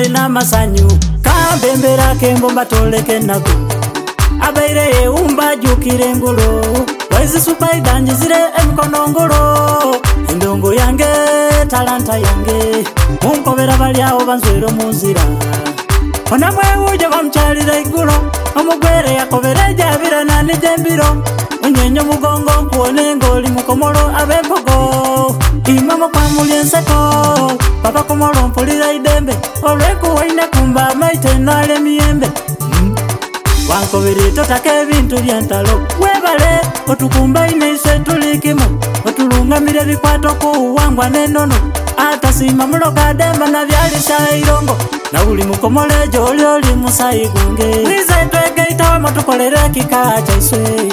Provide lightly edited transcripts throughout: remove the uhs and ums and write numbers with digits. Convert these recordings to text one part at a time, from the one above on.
na masanyu kambembera kembo mbatoleke nago abaire umba jukire ngolo wezi supai danjizire emkono ngolo endongo yange talanta yange munkobera bali aho banzwero munzira ona mwe uje bamchalira igulo omugwere yakobere jabira nani jembiro unyenyo mugongo kuone ngoli mukomoro abembogo imamo kwa mulienseko papa komoro mpulira idembe olweku waine kumba maite nale miembe wankobere totake bintu byantalo webale otukumba inaise tulikimo otulungamire bikwato kuwangwa nenono ata sima muloka demba na byalisha irongo na uli mukomole joli oli musayi gunge mwize twege itawa tukolere kikacha iswe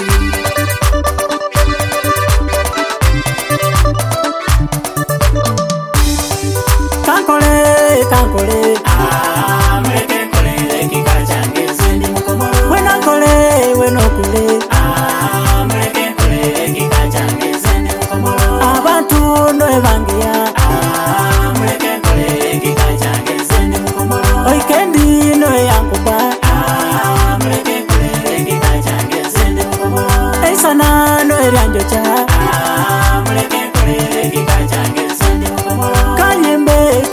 kankole mleke kolere kikacha ngezendi mukomoro wena kole wenokule mleke kolere kikacha ngezendi mukomoro abantu noe bangia mleke kolere kikacha ngezendi mukomoro oikendi noe yankuba mleke kolere kikacha ngezendi mukomoro eisana noe ryanjocha mleke kolere kikacha ngezendi mukomoro kanyembe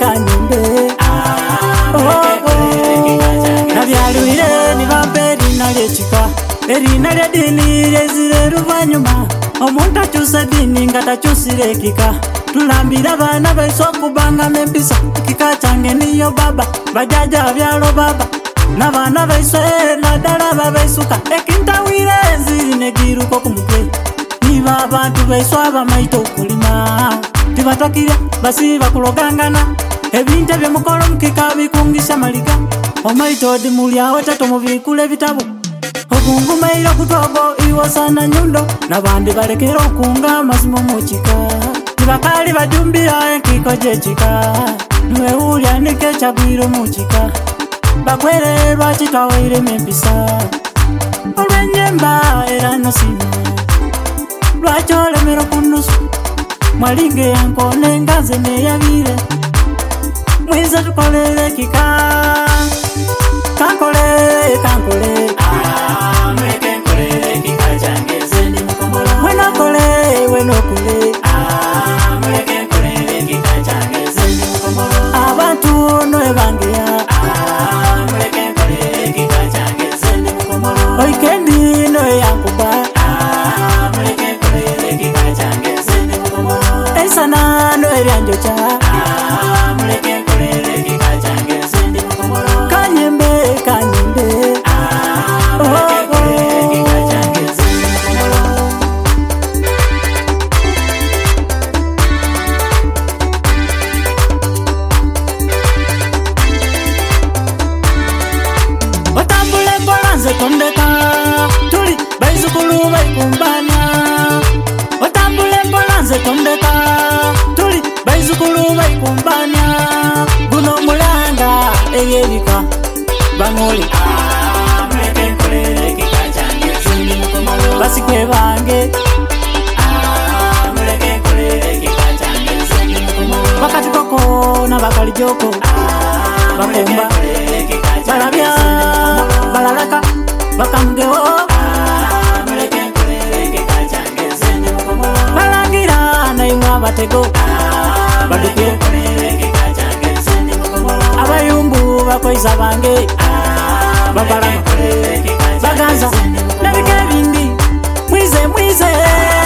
nabyalwire nibamberi nalyechika erina lya dini lyezire luvanyuma omuntu akyusa dini nga takyusire ekika tulambira abaana baisu okubangama empisa ekika kyange niyo baba bajaja byalo baba n'abaana baisu naddala babaisuka ekintawire enziri negiruka ku mutwe niba abantu baisu abamaite okulima tibatakirya basiba kulogangana ebintu ebyomukola omukika bikungisha maliga omaito di mulyawo tato mubikule bitabo okungumaira kutogo iwosana nyundo nabandi balekera okunga mazimo mukika tibakali bajumbira enkiko gyekika niwewulya nike kyagwire mukika bakwere lwakitawaire mempisa olwenyemba era nosina lwaki olemera kunusu mwalinge yankone ngaze neyabire mwiza tukolere kika kankole mleke kolere kikacha ngezendi mukomoro wenokule mleke kolere kikacha ngezendi mukomoro abantu noe bangia mleke kolere kikacha ngezendi mukomoro oikendi noe yankuba mleke kolere kikacha ngezendi mukomoro eisana noe ryanjocha mleke kolere kikacha ngezendi mukomoro kanyembe mleke kolere kikacha ngezendi mukomoro otambule mbolanze tondeka tuli baizukulu baikumbana otambule mbolanze tondeka tuli baizukulu baikumbana guno mulanga eyerika bangoli mleke kolere kikacha ngezendi mukomoro basikwe bange mleke kolere kikacha ngezendi mukomoro bakati koko na bakalijoko bakumba balabya balalaka bakamgewo balangira naimwa batego baduke abayumbu bakoiza bange babalama baganza nabike bindi mwize